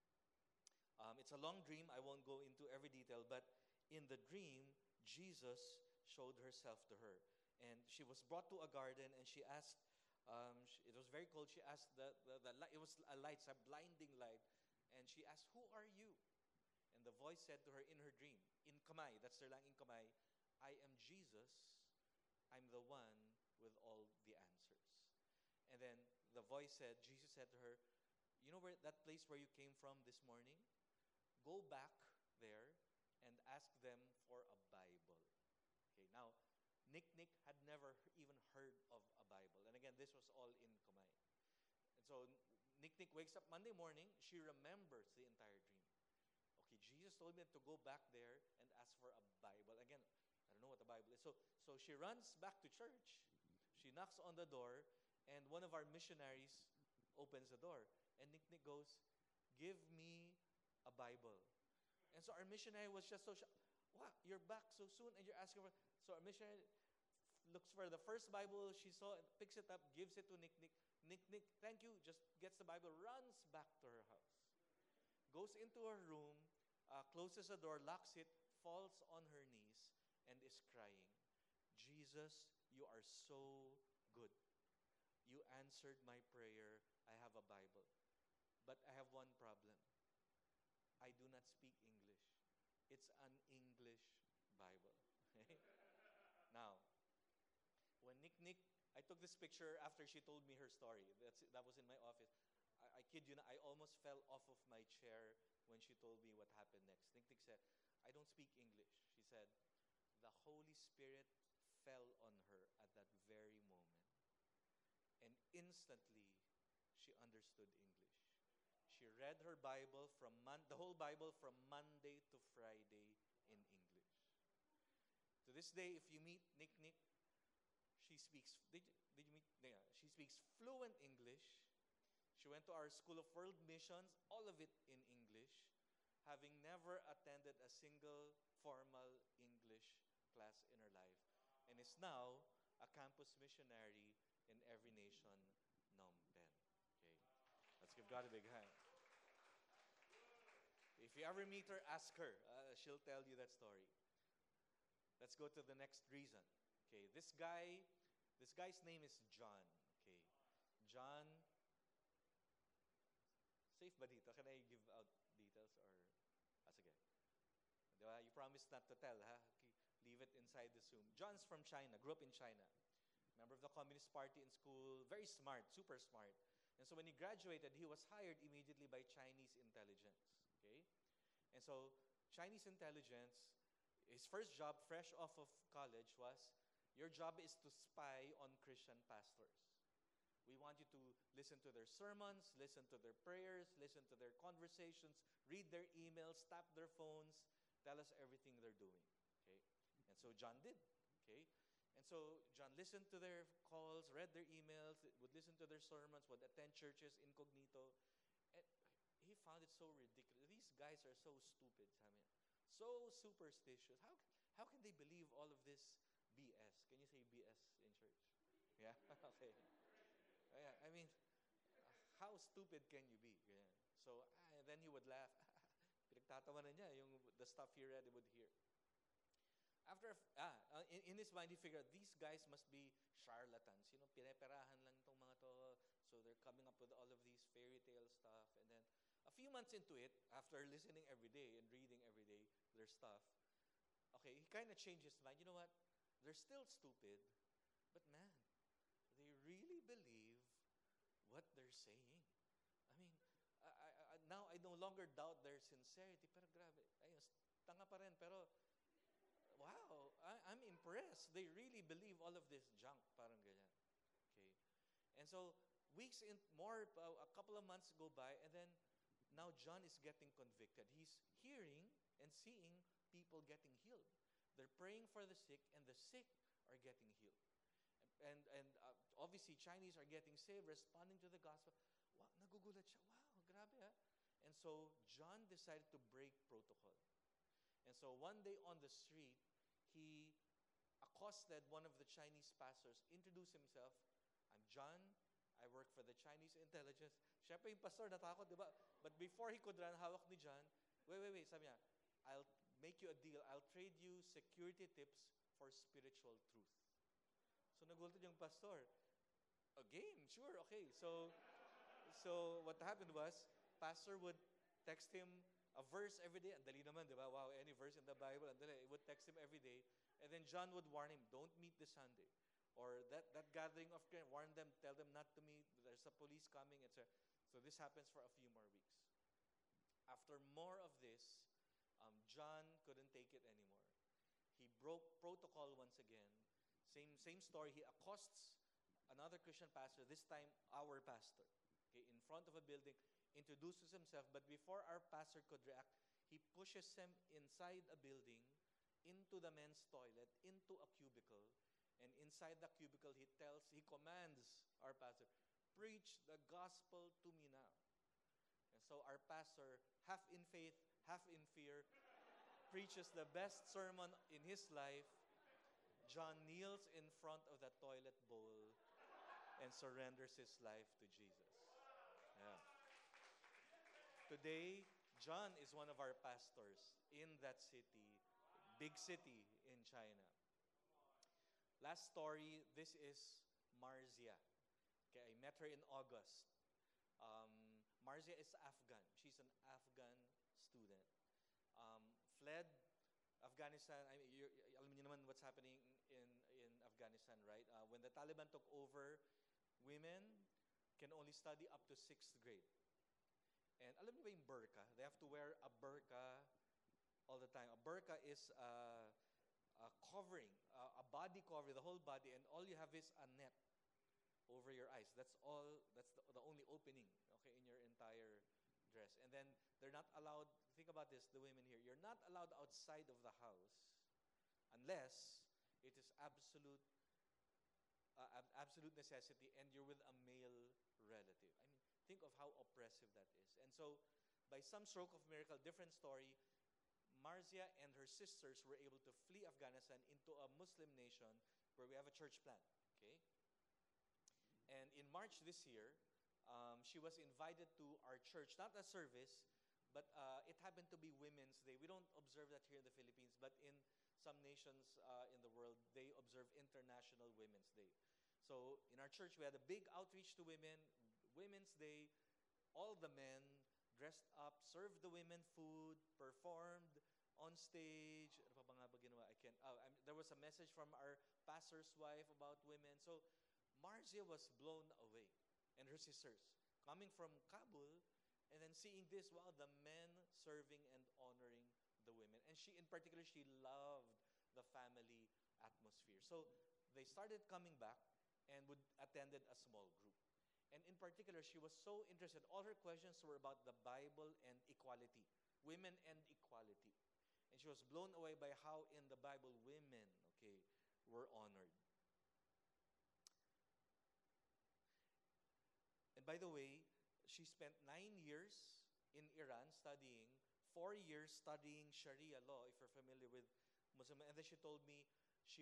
Speaker 3: It's a long dream. I won't go into every detail, but in the dream, Jesus showed herself to her. And she was brought to a garden and she asked, it was very cold, she asked the light, it was a light, a blinding light, and she asked, "Who are you?" And the voice said to her in her dream, in Khmer, that's their language in Khmer, "I am Jesus, I'm the one with all the answers." And then the voice said, Jesus said to her, "You know where that place where you came from this morning? Go back there and ask them for a Bible." Okay, now, Nick had never even heard of a Bible. And again, this was all in Khmer. And so Nick wakes up Monday morning, she remembers the entire dream. Okay, Jesus told me to go back there and ask for a Bible. Again, I don't know what the Bible is. So she runs back to church. She knocks on the door, and one of our missionaries opens the door. And Nick goes, "Give me a Bible." And so our missionary was just so shocked. "Wow, you're back so soon and you're asking for..." So our missionary looks for the first Bible she saw, and picks it up, gives it to Nick. Nick, thank you, just gets the Bible, runs back to her house. Goes into her room, closes the door, locks it, falls on her knees, and is crying. "Jesus, you are so good. You answered my prayer. I have a Bible. But I have one problem. I do not speak English. It's an English Bible." Okay? Now, when Nick, I took this picture after she told me her story. That was in my office. I kid you not, I almost fell off of my chair when she told me what happened next. Nick said, "I don't speak English." She said, "The Holy Spirit fell on her at that very moment. And instantly, she understood English. She read her Bible the whole Bible from Monday to Friday in English. To this day, if you meet Nick, she speaks, did you meet? Yeah, she speaks fluent English. She went to our School of World Missions, all of it in English, having never attended a single formal English class in her life, and is now a campus missionary in every nation, Phnom Penh. Okay, let's give God a big hand. If you ever meet her, ask her. She'll tell you that story. Let's go to the next reason. Okay, this guy's name is John. Okay, John. Safe ba dito? Can I give out details or? Sige. Diba? You promised not to tell, ha? Okay. Leave it inside the Zoom. John's from China, grew up in China. Member of the Communist Party in school, very smart, super smart. And so when he graduated, he was hired immediately by Chinese intelligence. Okay? And so Chinese intelligence, his first job, fresh off of college, was, your job is to spy on Christian pastors. We want you to listen to their sermons, listen to their prayers, listen to their conversations, read their emails, tap their phones, tell us everything they're doing. Okay? And so John did. Okay? And so John listened to their calls, read their emails, would listen to their sermons, would attend churches incognito. And he found it so ridiculous. These guys are so stupid, Samuel. So superstitious. How can they believe all of this BS? Can you say BS in church? Yeah? Okay. Yeah, I mean, how stupid can you be? Yeah. So, then he would laugh. Pinagtatawanan niya the stuff he read, he would hear. In his mind, he figured, these guys must be charlatans. Pineperahan lang tong mga to. So they're coming up with all of these fairy tale stuff. And then, a few months into it, after listening every day and reading every day their stuff, okay, he kind of changed his mind. You know what? They're still stupid, but man, they really believe what they're saying. I mean, now I no longer doubt their sincerity, pero grabe, ayun, tanga pa rin, pero wow, I'm impressed. They really believe all of this junk, parang ganyan. Okay. And so, a couple of months go by, and then now John is getting convicted. He's hearing and seeing people getting healed. They're praying for the sick, and the sick are getting healed. And obviously, Chinese are getting saved, responding to the gospel. Wow, nagugulat siya. Wow, grabe ha. And so, John decided to break protocol. And so, one day on the street, he accosted one of the Chinese pastors, introduced himself. I'm John. I work for the Chinese intelligence. Siyempre, yung pastor natakot, di ba? But before he could run, hawak ni John, wait, sabi niya, I'll make you a deal. I'll trade you security tips for spiritual truth. So nagulat yung pastor. A game, sure, okay. So what happened was, pastor would text him a verse every day. Ang dali naman, di ba? Wow, any verse in the Bible, ang dali. He would text him every day. And then John would warn him, don't meet this Sunday. Or that gathering of Christians, warn them, tell them not to meet. There's a police coming, etc. So this happens for a few more weeks. After more of this, John couldn't take it anymore. He broke protocol once again. Same story. He accosts another Christian pastor, this time our pastor, okay, in front of a building, introduces himself. But before our pastor could react, he pushes him inside a building into the men's toilet, into a cubicle. And inside the cubicle, he commands our pastor, preach the gospel to me now. And so our pastor, half in faith, half in fear, preaches the best sermon in his life. John kneels in front of the toilet bowl and surrenders his life to Jesus. Yeah. Today, John is one of our pastors in that city, big city in China. Last story, this is Marzia. Okay, I met her in August. Marzia is Afghan. She's an Afghan student. Fled Afghanistan. I mean, alam niyo naman what's happening in Afghanistan, right? When the Taliban took over, women can only study up to 6th grade. And alam niyo ba yung burqa? They have to wear a burqa all the time. A burqa is a covering, a body cover, the whole body, and all you have is a net over your eyes. That's all. That's the only opening, okay, in your entire dress. And then they're not allowed. Think about this, the women here. You're not allowed outside of the house unless it is absolute necessity, and you're with a male relative. I mean, think of how oppressive that is. And so, by some stroke of miracle, different story, Marzia and her sisters were able to flee Afghanistan into a Muslim nation where we have a church plant. Okay? And in March this year, she was invited to our church, not a service, but it happened to be Women's Day. We don't observe that here in the Philippines, but in some nations in the world, they observe International Women's Day. So in our church, we had a big outreach to women, Women's Day. All the men dressed up, served the women food, performed on stage. Ano pa ba nga ba ginawa? There was a message from our pastor's wife about women. So Marzia was blown away, and her sisters, coming from Kabul, and then seeing this, wow, the men serving and honoring the women. And she, in particular, she loved the family atmosphere. So they started coming back and would attended a small group. And in particular, she was so interested. All her questions were about the Bible and equality, women and equality. And she was blown away by how in the Bible women, okay, were honored. And by the way, she spent 9 years in Iran studying, 4 years studying Sharia law, if you're familiar with Muslim. And then she told me she's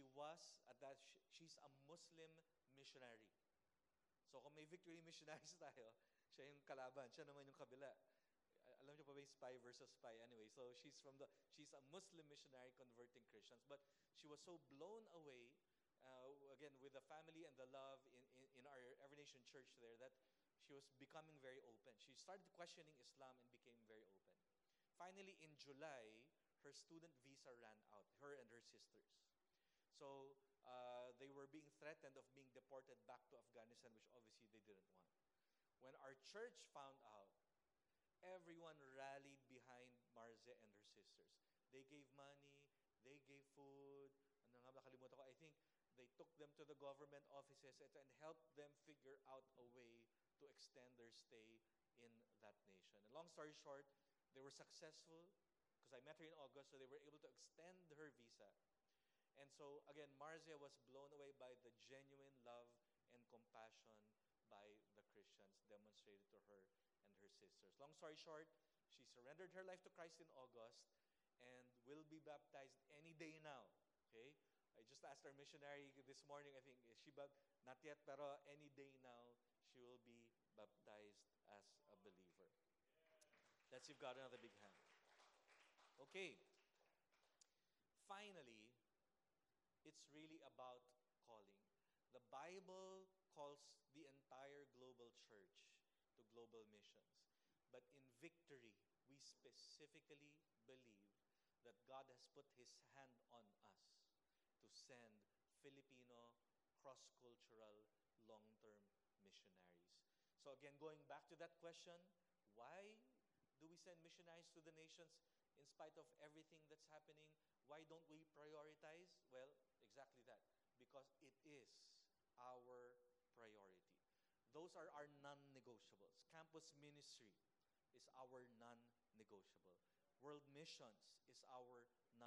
Speaker 3: a Muslim missionary. So kung may victory missionaries tayo, siya yung kalaban, siya naman yung kabila. Alam niyo pa ba yung spy versus spy? Anyway, so she's a Muslim missionary converting Christians. But she was so blown away, again, with the family and the love in our Every Nation church there, that she was becoming very open. She started questioning Islam and became very open. Finally, in July, her student visa ran out, her and her sisters. So they were being threatened of being deported back to Afghanistan, which obviously they didn't want. When our church found out, everyone rallied behind Marzia and her sisters. They gave money, they gave food. Ano nga ba, nakalimutan ko. I think they took them to the government offices and helped them figure out a way to extend their stay in that nation. And long story short, they were successful because I met her in August, so they were able to extend her visa. And so, again, Marzia was blown away by the genuine love and compassion by the Christians demonstrated to her and her sisters. Long story short, she surrendered her life to Christ in August and will be baptized any day now. Okay? I just asked our missionary this morning, I think, is she not yet, pero any day now, she will be baptized as a believer. Let's give God another big hand. Okay. Finally, it's really about calling. The Bible calls the entire global church to global missions. But in Victory, we specifically believe that God has put His hand on us to send Filipino cross-cultural long-term missionaries. So again, going back to that question, why do we send missionaries to the nations in spite of everything that's happening? Why don't we prioritize? Well, exactly that. Because it is our priority. Those are our non-negotiables. Campus ministry is our non-negotiable. World missions is our non-negotiable.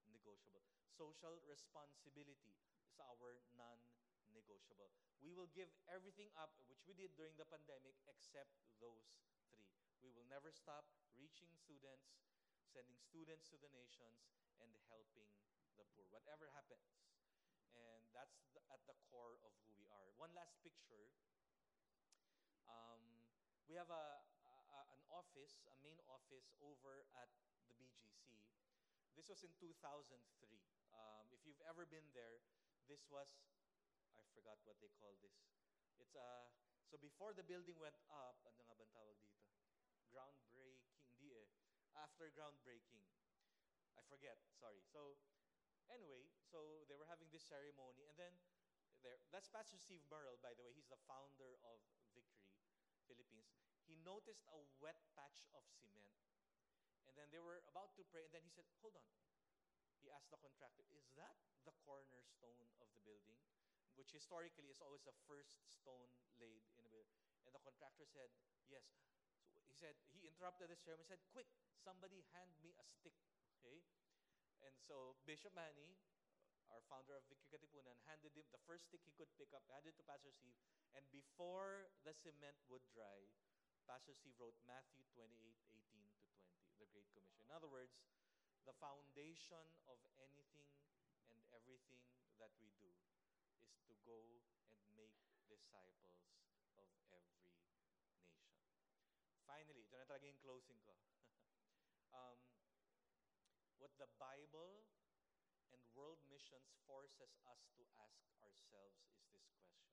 Speaker 3: non-negotiable. Social responsibility is our non-negotiable. We will give everything up, which we did during the pandemic, except those three. We will never stop reaching students, sending students to the nations, and helping the poor, whatever happens. And that's at the core of who we are. One last picture. Um, we have an office, a main office over at the BGC. This was in 2003. If you've ever been there, this was, I forgot what they call this. It's so before the building went up, ano nga bang tawag dito? Groundbreaking, hindi eh. After groundbreaking, I forget, sorry. So anyway, so they were having this ceremony, and then that's Pastor Steve Merle, by the way. He's the founder of Victory Philippines. He noticed a wet patch of cement, and then they were about to pray, and then he said, "Hold on." He asked the contractor, "Is that the cornerstone of the building?" Which historically is always the first stone laid in a building. And the contractor said, "Yes." So he said, he interrupted the ceremony, said, "Quick, somebody hand me a stick." Okay? And so Bishop Manny, our founder of Victory Katipunan, handed him the first stick he could pick up, handed it to Pastor Steve, and before the cement would dry, Pastor Steve wrote Matthew 28:18 to 20, the Great Commission. In other words, the foundation of anything and everything that we do is to go and make disciples of every nation. Finally, ito na talaga yung closing ko. um, what the Bible and world missions forces us to ask ourselves is this question.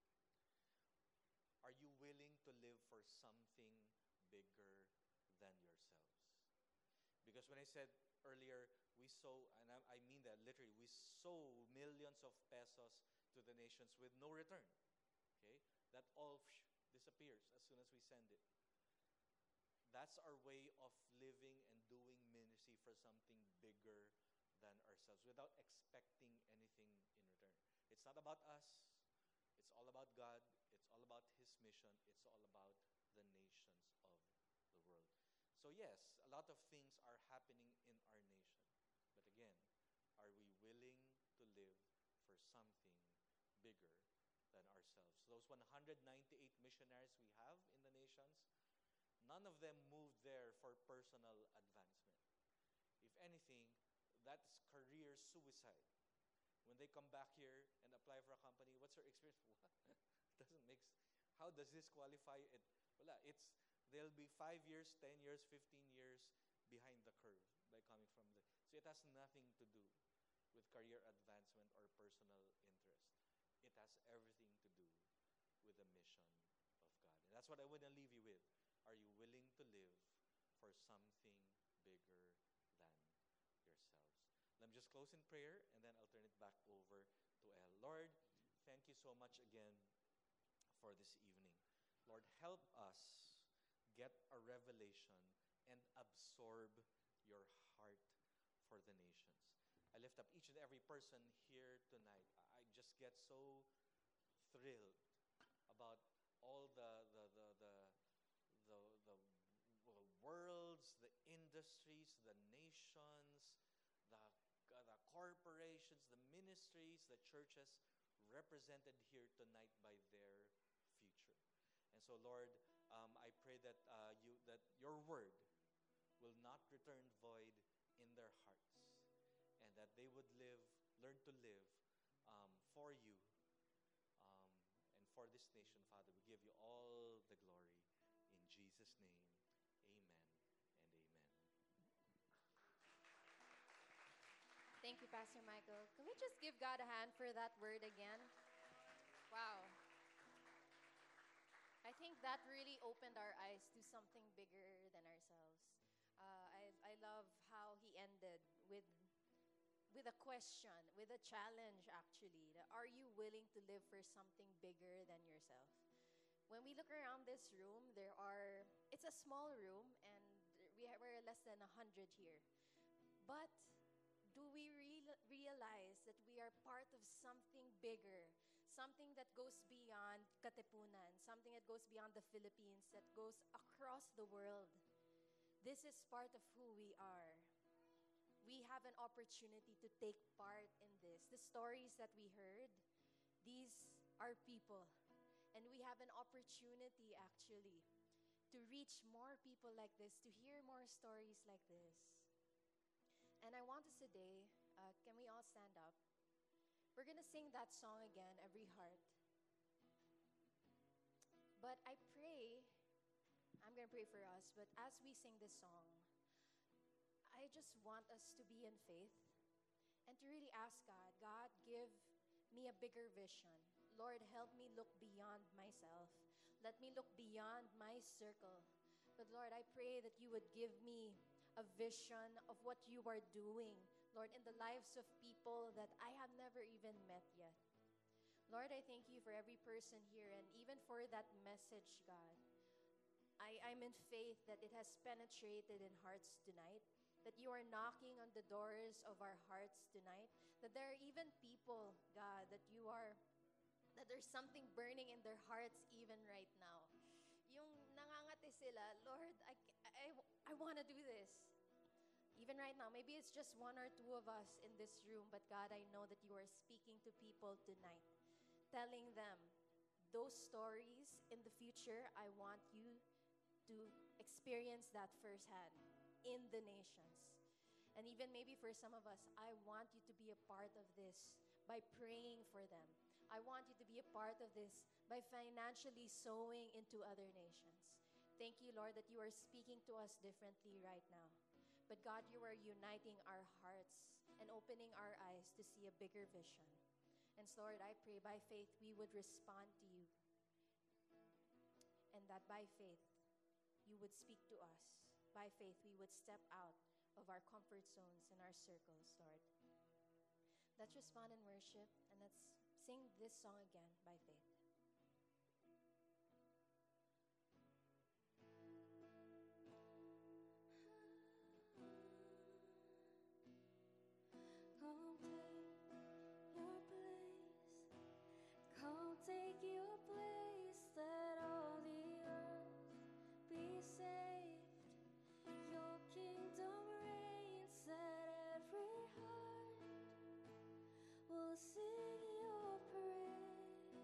Speaker 3: Are you willing to live for something bigger than yourselves? Because when I said earlier, we sow, and I mean that literally, we sow millions of pesos to the nations with no return. Okay? That all disappears as soon as we send it. That's our way of living and doing ministry for something bigger than ourselves without expecting anything in return. It's not about us. It's all about God. It's all about His mission. It's all about the nations of the world. So yes, a lot of things are happening in our nation. But again, are we willing to live for something bigger than ourselves? Those 198 missionaries we have in the nations, none of them moved there for personal advancement. If anything, that's career suicide. When they come back here and apply for a company, what's your experience? What? Doesn't make how does this qualify it? Wala, they'll be 5 years, 10 years, 15 years behind the curve by coming from the. So it has nothing to do with career advancement or personal interest. It has everything to do with the mission of God. And that's what I want to leave you with. Are you willing to live for something bigger than yourselves? Let me just close in prayer, and then I'll turn it back over to El. Lord, thank you so much again for this evening. Lord, help us get a revelation and absorb your heart for the nations. I lift up each and every person here tonight. I just get so thrilled about all the worlds, the industries, the nations, the corporations, the ministries, the churches represented here tonight by their future. And so, Lord, I pray that that your word will not return void in their hearts, and that they would learn to live for you and for this nation, Father. We give you all the glory in Jesus' name. Amen and amen.
Speaker 1: Thank you, Pastor Michael. Can we just give God a hand for that word again? Wow. I think that really opened our eyes to something bigger than ourselves. I love how he ended with a question, with a challenge actually. Are you willing to live for something bigger than yourself? When we look around this room, it's a small room, and we're less than 100 here. But do we realize that we are part of something bigger, something that goes beyond Katipunan, something that goes beyond the Philippines, that goes across the world? This is part of who we are. we have an opportunity to take part in this. The stories that we heard, these are people. And we have an opportunity actually to reach more people like this, to hear more stories like this. And I want us today, can we all stand up? We're going to sing that song again, Every Heart. But I pray, I'm going to pray for us, but as we sing this song, I just want us to be in faith and to really ask God, God, give me a bigger vision. Lord, help me look beyond myself. Let me look beyond my circle. But Lord, I pray that you would give me a vision of what you are doing, Lord, in the lives of people that I have never even met yet. Lord, I thank you for every person here and even for that message, God. I'm in faith that it has penetrated in hearts tonight, that you are knocking on the doors of our hearts tonight, that there are even people, God, that there's something burning in their hearts even right now. Yung nangangati sila, Lord, I want to do this. Even right now, maybe it's just one or two of us in this room, but God, I know that you are speaking to people tonight, telling them, those stories in the future, I want you to experience that firsthand in the nations. And even maybe for some of us, I want you to be a part of this by praying for them. I want you to be a part of this by financially sowing into other nations. Thank you, Lord, that you are speaking to us differently right now. But God, you are uniting our hearts and opening our eyes to see a bigger vision. And so, Lord, I pray by faith we would respond to you. And that by faith, you would speak to us. By faith, we would step out of our comfort zones and our circles, Lord. Let's respond in worship and let's sing this song again by faith.
Speaker 2: Come take your place. Let all the earth be saved. Your kingdom reigns. Let every heart will sing your praise.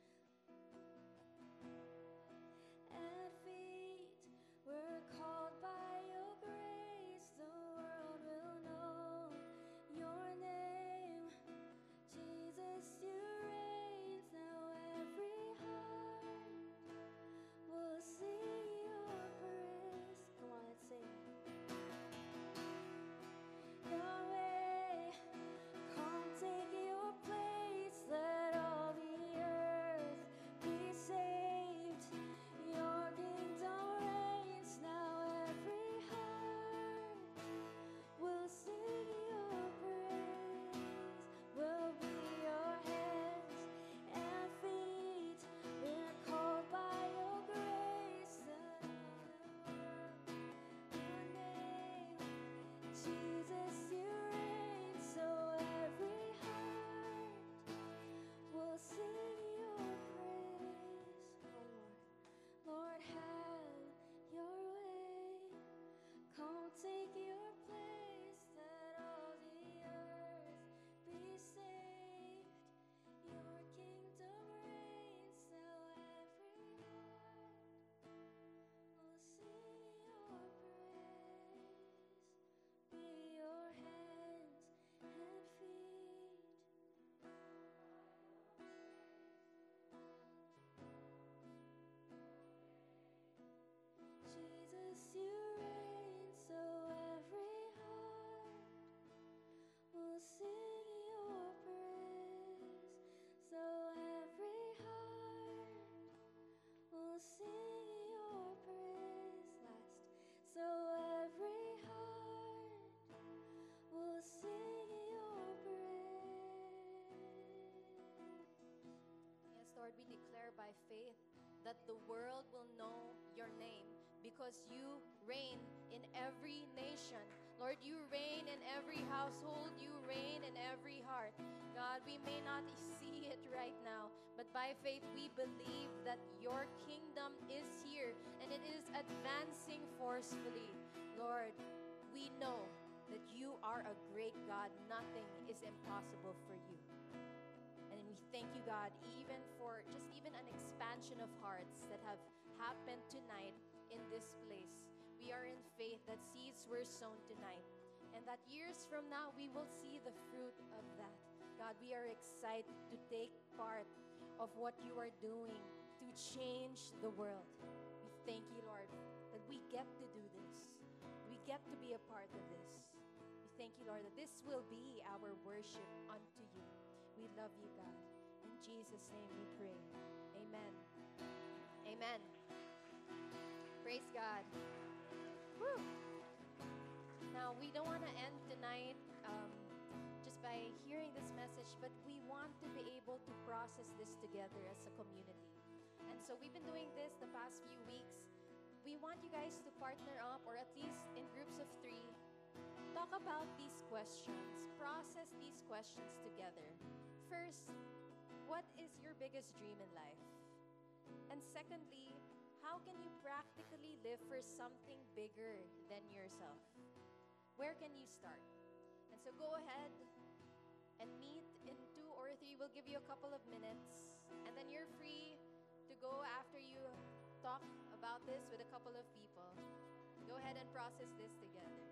Speaker 2: At feet we're called by your grace. The world will know your name. Jesus, you reign. Now every heart will sing your praise. Come on, let's sing. Yahweh, come take your place. Let all the earth be saved. Your kingdom reigns. Now every heart will sing your praise. Will be your hands and feet. We're called by your grace. Let your name, Jesus, you reign. So every heart will sing your praise. Lord, have your way. Come take your place. Let all the earth be saved. Your kingdom reigns. Now every heart will sing your praise. Be your hands and feet. Jesus, you reign. So every heart will sing your praise. So every heart will sing your praise. Last. So every heart will sing your praise.
Speaker 1: Yes, Lord, we declare by faith that the world will know your name because you reign in every nation. Lord, you reign in every household. You reign in every heart. God, we may not see it right now, but by faith we believe that your kingdom is here and it is advancing forcefully. Lord, we know that you are a great God. Nothing is impossible for you. And we thank you, God, even for just even an expansion of hearts that have happened tonight in this place. We are in faith that seeds were sown tonight, and that years from now we will see the fruit of that. God, we are excited to take part of what you are doing to change the world. We thank you, Lord, that we get to do this. We get to be a part of this. We thank you, Lord, that this will be our worship unto you. We love you, God. In Jesus' name we pray. Amen. Amen. Praise God. Woo. Now, we don't want to end tonight just by hearing this message, but we want to be able to process this together as a community. And so we've been doing this the past few weeks. We want you guys to partner up, or at least in groups of 3, talk about these questions, process these questions together. First, what is your biggest dream in life? And secondly, how can you practically live for something bigger than yourself? Where can you start? And so go ahead and meet in 2 or 3. We'll give you a couple of minutes. And then you're free to go after you talk about this with a couple of people. Go ahead and process this together.